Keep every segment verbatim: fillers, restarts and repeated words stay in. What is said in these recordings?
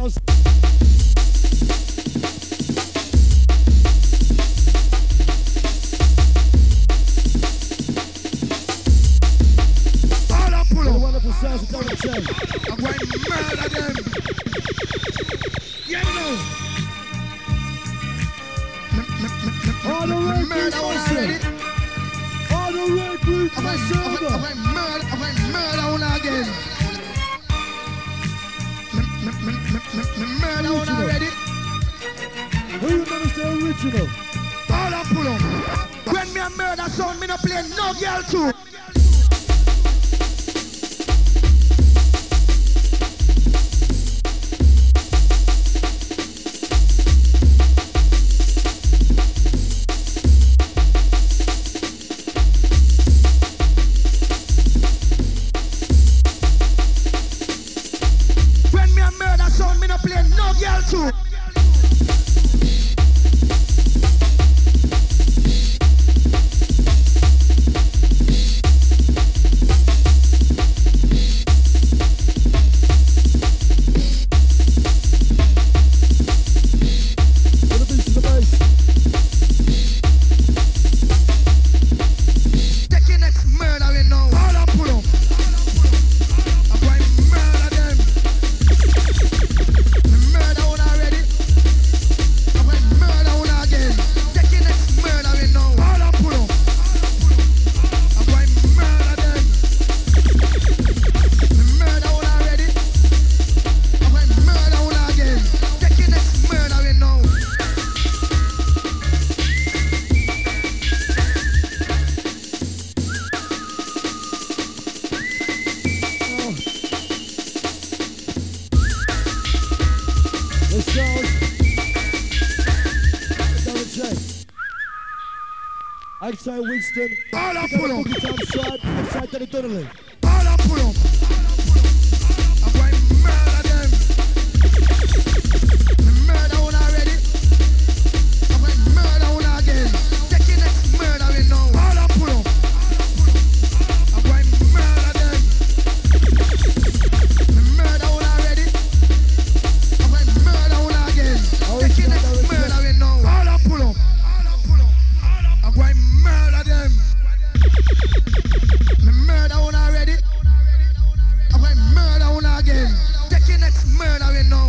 sounds. All up, pull The up. wonderful sounds of Derek J. I'm going to murder them. Yeah, no. All the red group Murder one already. All the red group I'm going to murder. I'm going to murder one again. Murder one already. Who remembers the original? All up, pull up. When me a murder sound, me no play no girl too. When me a murder sound, me no play no girl too. With the beats of the bass. Taking next murdering now. All up, pull up. I'm going to murder them. Me murder one already. I'm going to murder one again. Taking next murdering now. All up, pull up. I'm going to murder them. Me murder one already. I'm going to murder one again. Taking next murdering now. The sounds of Derek J. Outside Winston. All up, Big pull up up. Boogie Town side. Inside Denny Donnelly. All up, pull up. I'm going to murder them. Me murder one already. I'm going to murder one again. Taking next murdering now. All up, pull up. I'm going to murder them. Me murder one already. I'm going to murder one again. Taking next murdering now. All up, pull up. I'm going to murder them. Me murder one already. I'm going to murder one again. Taking next murdering now.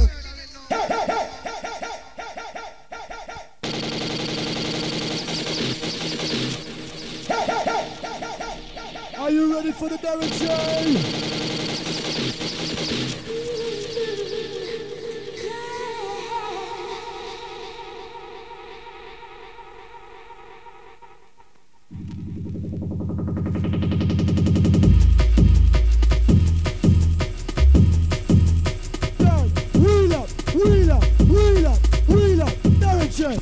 Are you ready for the Derek J? Down, wheel up, wheel up, wheel up, wheel up, Derek J.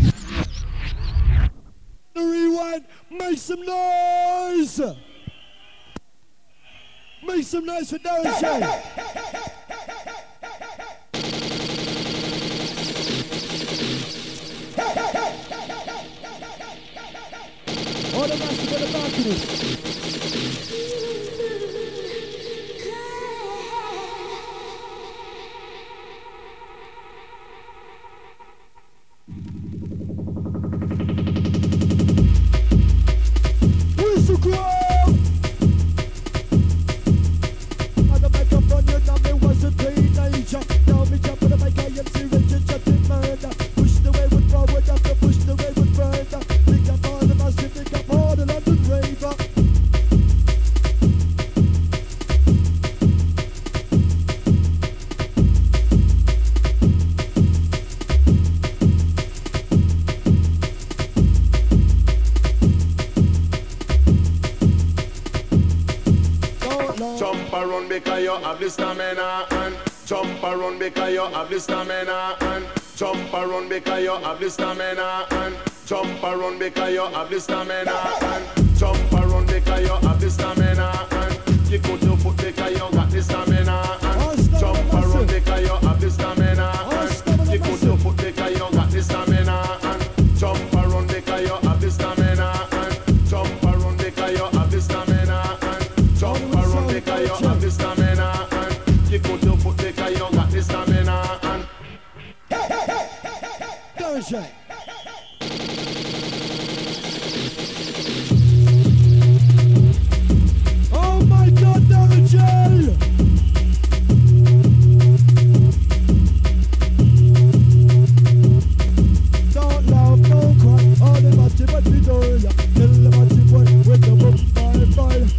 The rewind, make some noise. Make some noise for Derek J. All the massive on the balcony. Whistle crowd. On the microphone, you know me was a teenager. Now me jump on the mic, I am serious, just in murder. Push the way with forward, after push the way with further. Pick up all the massive, pick up all the London raver. Jump around because you have the stamina and jump around because you have the stamina and jump around because you have the stamina and jump around because you have the stamina and jump around because you have the stamina and you put your foot because you got the stamina and jump around because you have the stamina and you put your foot because you got the stamina and jump around because you have the stamina and jump around because you have the stamina and jump around because you have the stamina and you put your foot because you got the stamina. J. Oh my God, Darren J. Don't laugh, don't cry. All the batty batty do ya. Kill the batty boy with the boom bye bye.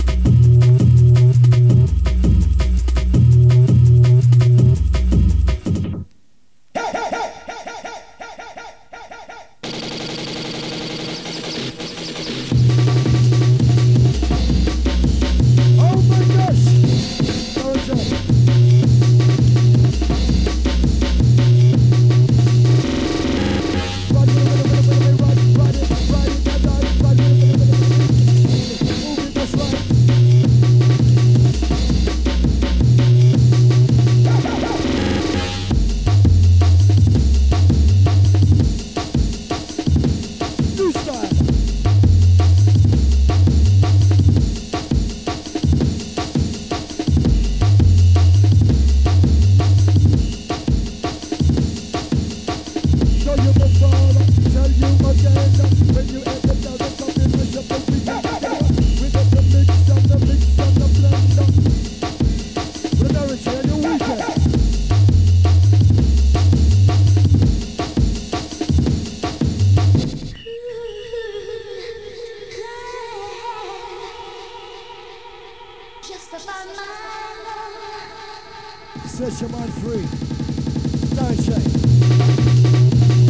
Set your mind free. Don't shake.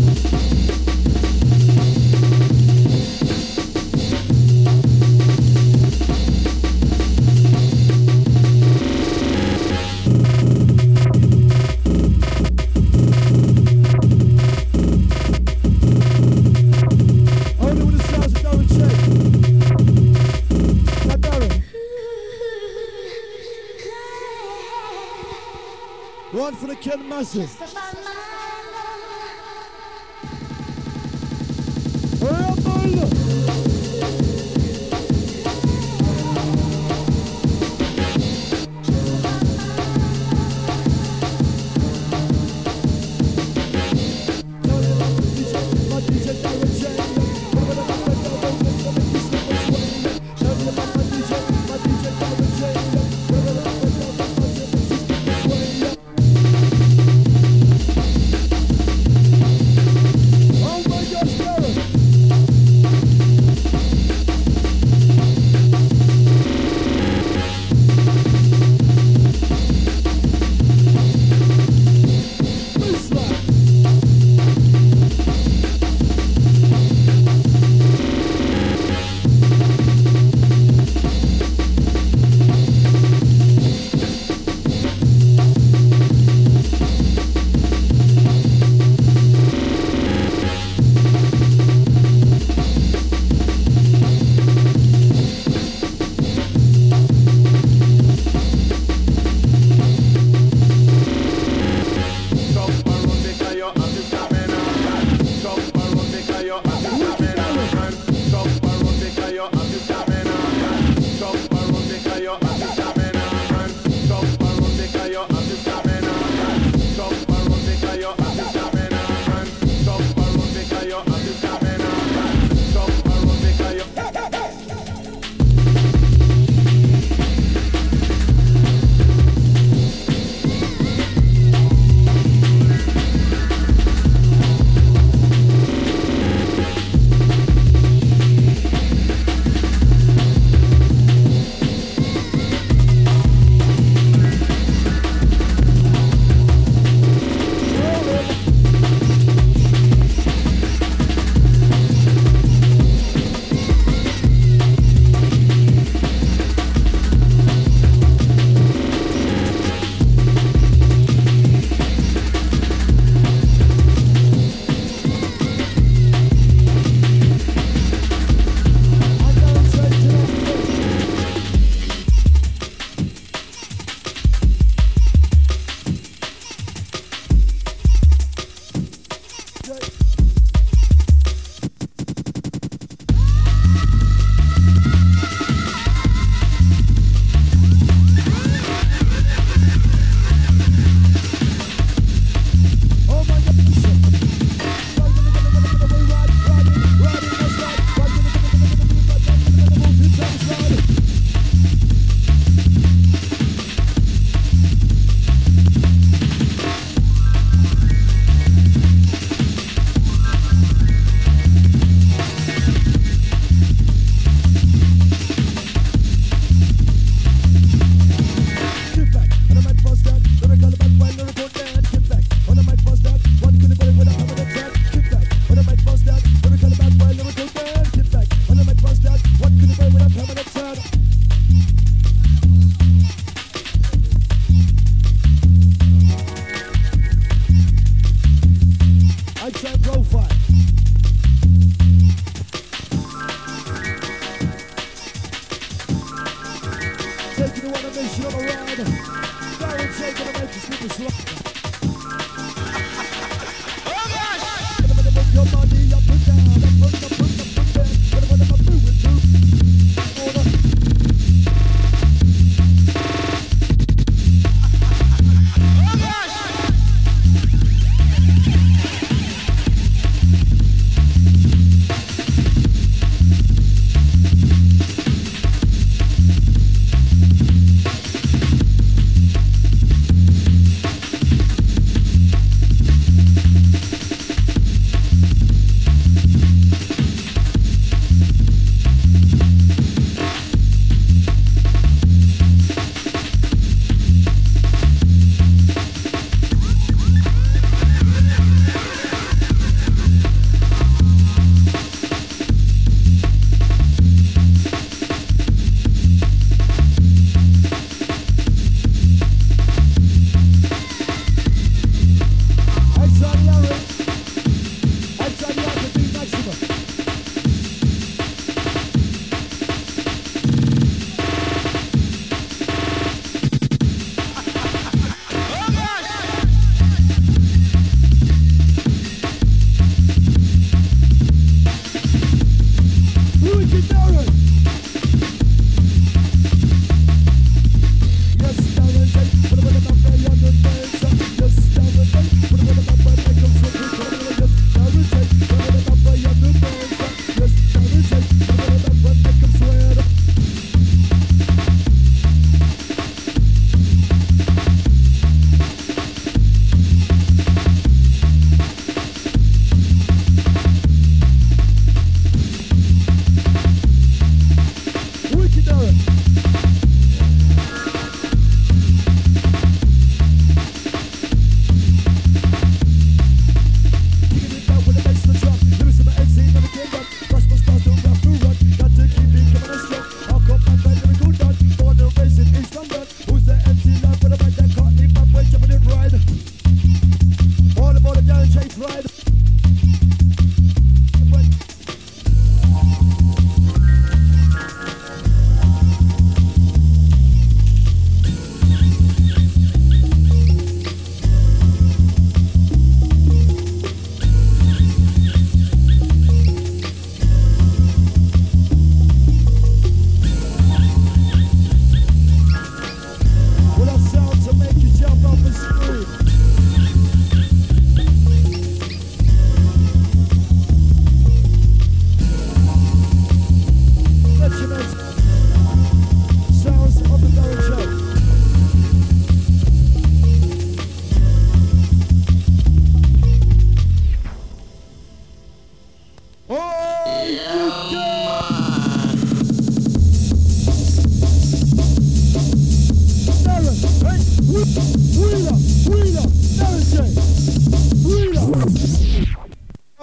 Only with the sounds of Darren Shake. Now Darren. One for the Ken Massive. Rumble!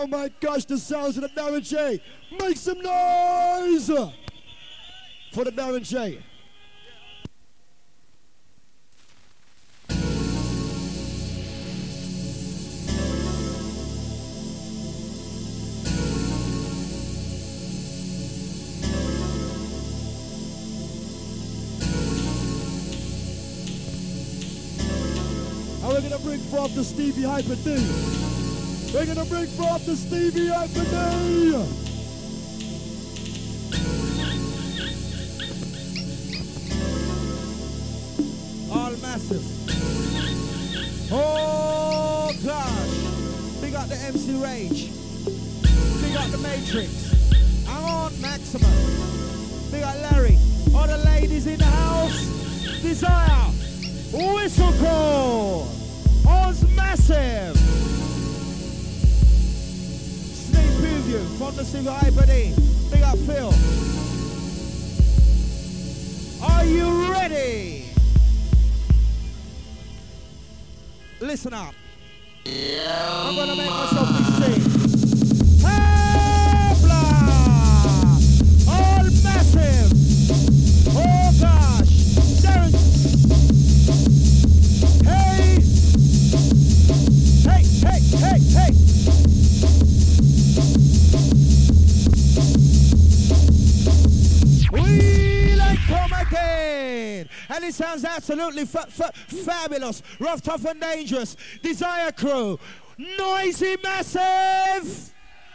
Oh my gosh, the sounds of the Darren J. Make some noise for the Darren J. And we're gonna bring forth the Stevie Hyper D. We're gonna bring forth the Stevie Hyper D. All massive. Oh gosh. Big up the M C Rage. Big up the Matrix. Hang on, Maximum. Big up Larry. All the ladies in the house. Desire. Whistle call. Oz Massive. Sneak preview from the Stevie Hyper D. Big up Phil. Are you ready? Listen up. I'm gonna make myself be sing. Habla! All massive! Oh gosh! Darren! Hey! Hey, hey, hey, hey! We like come again! And it sounds absolutely fa fa fabulous. Rough, tough, and dangerous. Desire Crew. Noisy Massive.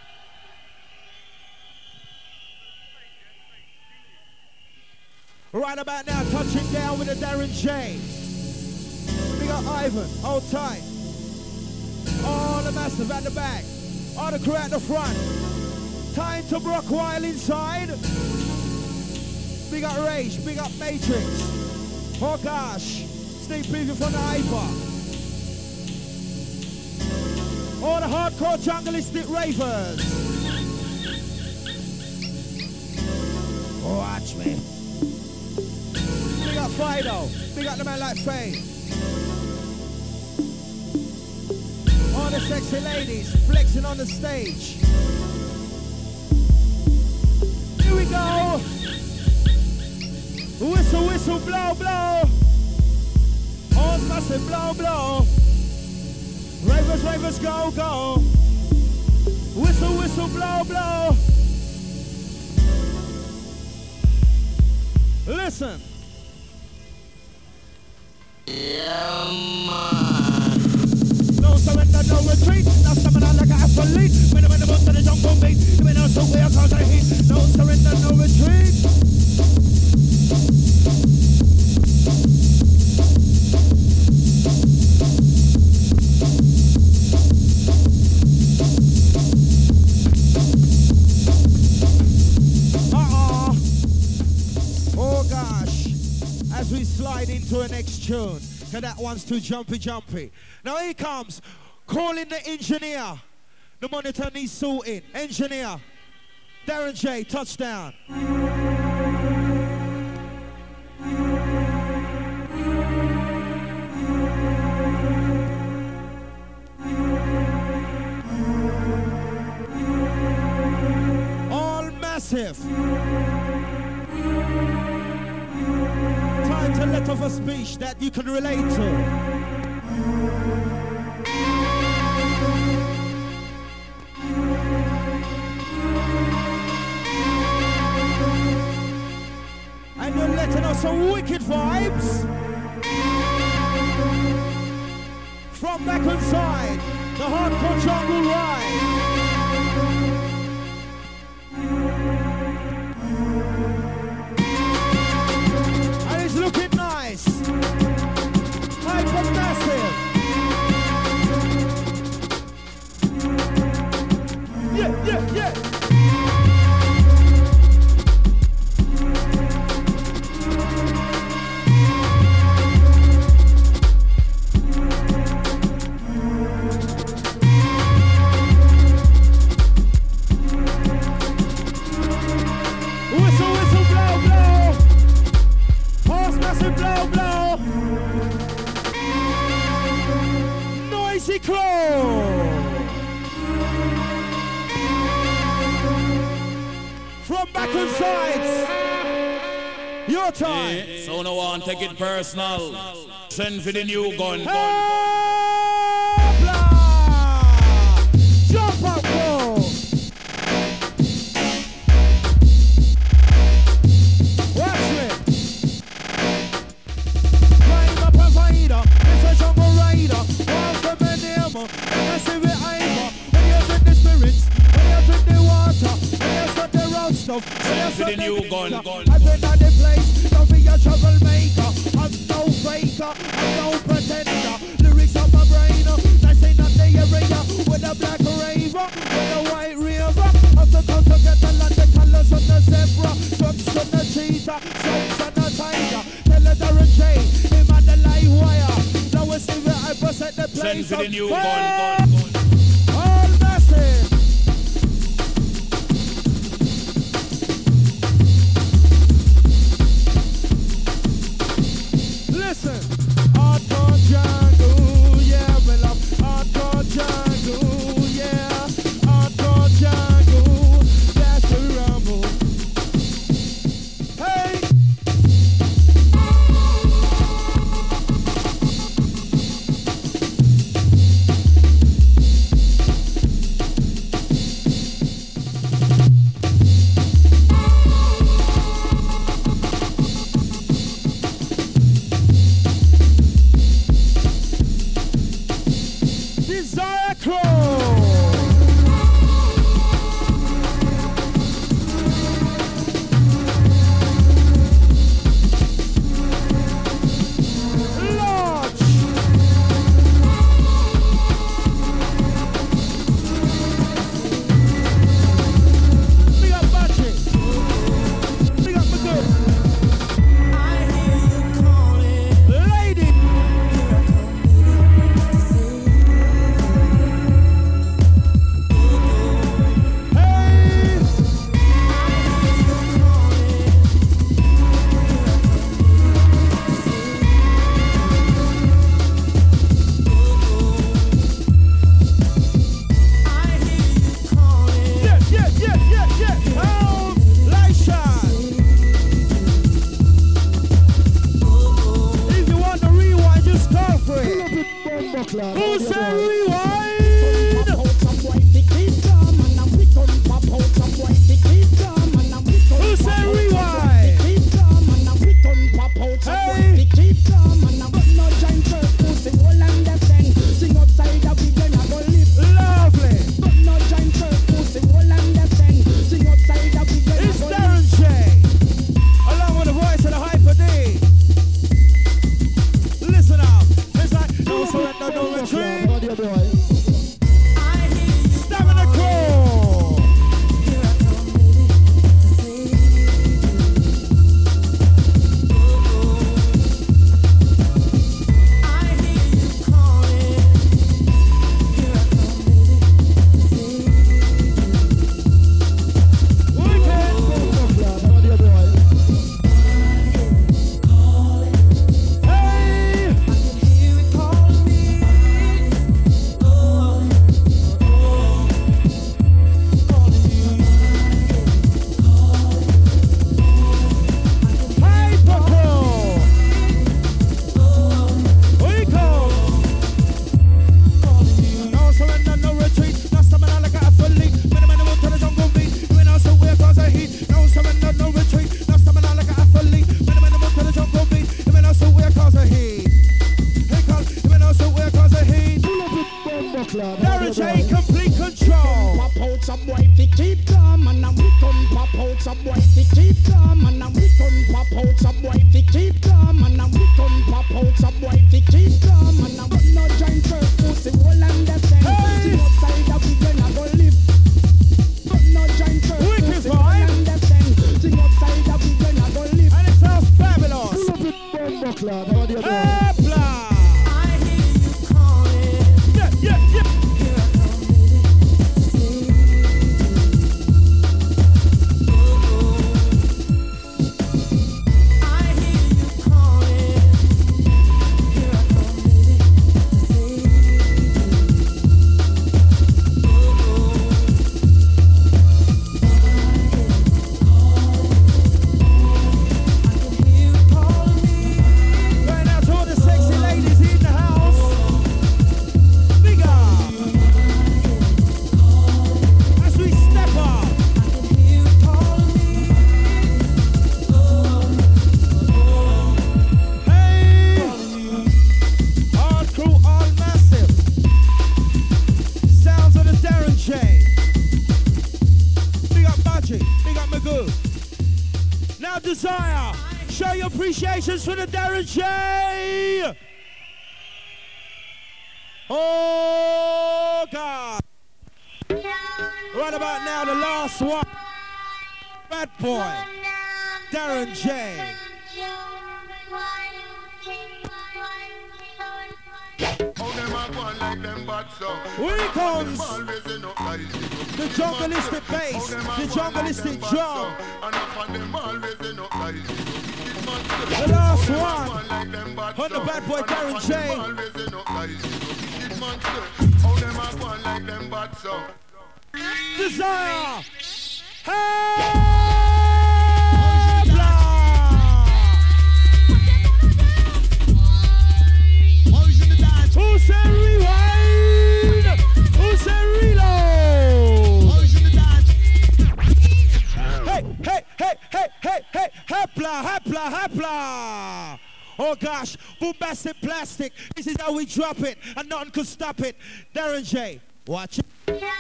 Right about now, touching down with the Darren J. We got Ivan, hold tight. All the Massive at the back. All the crew at the front. Time to rock while inside. Big up Rage, big up Matrix. Oh gosh, sneak preview from the Hyper. All the hardcore jungleistic ravers. Watch me. Big up Fido, big up the man like Faye. All the sexy ladies flexing on the stage. Here we go. Whistle, whistle, blow, blow. Oz Massive, blow, blow. Ravers, ravers, go, go. Whistle, whistle, blow, blow. Listen. Yeah, man. No surrender, no retreat. No stamina like an athlete. When I'm in the boat to the jungle beat. You may know so we are cause I heat. No surrender, no retreat. Uh-oh. Oh gosh. As we slide into a next tune, because that one's too jumpy jumpy. Now here comes, calling the engineer. The monitor needs sorting. Engineer. Darren J, touchdown. All massive. Time to let off a speech that you can relate to. And you're letting us some wicked vibes from back inside the hardcore jungle ride. And it's looking nice. Hyper massive. Yeah, yeah, yeah. Blow, blow. Noisy Crow. from back and sides. Your time. Yeah, so no one take it personal. Send for the new gun. Hey, jump up, bro. Watch me. Crime a provider, it's a jungle rider. One from a name, and I see it either. When you drink the spirits, when you drink the water, when you set the road stuff, when you for the set new the gun. I've been at the place, don't be a troublemaker. I'm no faker, I'm no pretender. Lyrics on my brain, nice ain't not the area. With a black raver, with a white river. Of the coast to get the land, the colors on the zebra. Socks on the cheetah, socks on the tiger. Tell her Darren J, him on the live wire. Now we see where I bust at the place. Send for the new fire. gun. All massive. Listen, hardcore jungle, yeah, we love hardcore jungle, yeah, hardcore jungle, that's the rumble. Hey! Desire Claw. Lodge. Big up Patrick. Big up Magoo. Lady. Yeah, yeah, yeah, yeah, yeah. Home, light shine. If you want to rewind, just call for it. Who said rewind? Who said rewind? Hey. Lovely. It's Darren J. Along with the voice of the Hyper D. Listen up. It's like no surrender, no retreat. Stamina Claw. Hey! Hyper Claw. We come. No surrender, no retreat. No stamina like a athlete. When a man won't turn the jungle beat. When I so weird cause I heat. No surrender, no retreat. No stamina like a athlete. When a man won't turn the jungle beat. When I so weird cause I heat. Hey, call. When I so weird cause I heat. Darren J, complete control. Pop out some white to keep calm and I'm return. Pop out some white to keep calm and I'm return. Pop out some white to keep calm and I'm return. Pop out some white to keep calm and I'm no giant turf pussy all understand. Hey! See outside of the gun I go live. But no giant turf Wicked pussy all vibe. understand. See outside of the gun I go live. And it sounds fabulous. Hey, blah. Yeah, yeah, yeah. Desire. Show your appreciations for the Darren J. Oh, God. Right about now, the last one. Bad boy. Darren J. Here comes the jungleistic bass, the jungleistic drum. The last one on the bad boy Darren J. Desire. Hey! Who said rewind? Who said reload? Hey, hey, hey, hey, hey, hey, hapla, hapla, hapla. Oh gosh, bombastic plastic. This is how we drop it, and nothing could stop it. Darren J, watch it.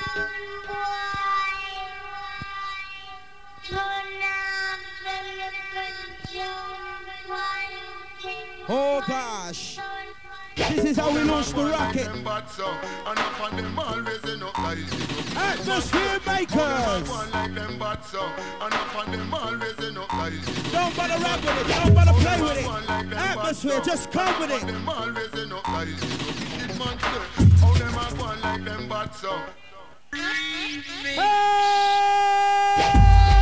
Oh gosh. This is how we launch the rocket. Atmosphere makers. Don't bother rap with it. Don't bother play with it. Atmosphere, just come with it. Hey!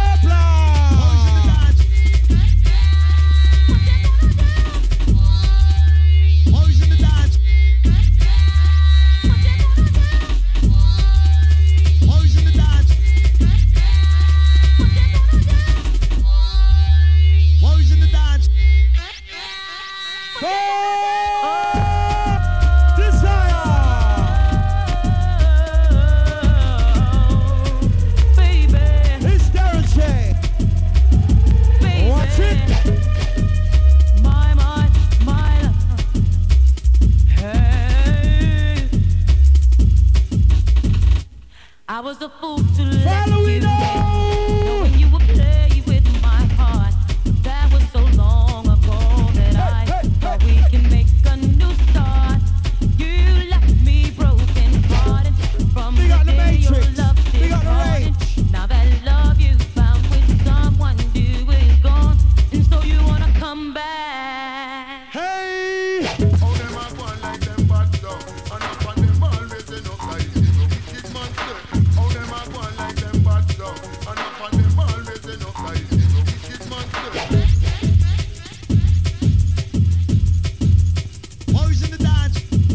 I was a fool to let you go, knowing you would play with my heart. That was so long ago that I thought we can make a new start. You left me broken hearted from the day your love departed. Now that love you found with someone new is gone, and so you wanna come back. Hey! Oh, them are one like them bad dog, and up on them always in no size. Wicked monster. Oh, them are one like them bad dog, and up on them always in no size. Wicked monster. Boys in the dance.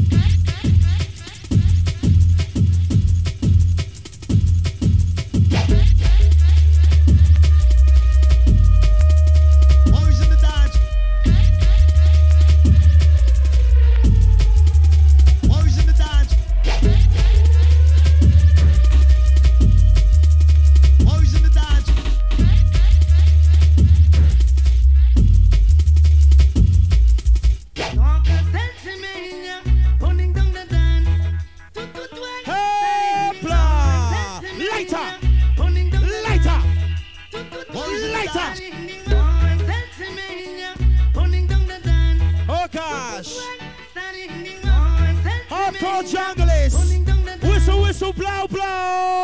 Boys in the dance. Boys in the dance. Boys in the dance. Hopla! Lighter! Lighter! Lighter! Oh gosh! Hardcore junglist! Whistle, whistle, blow, blow!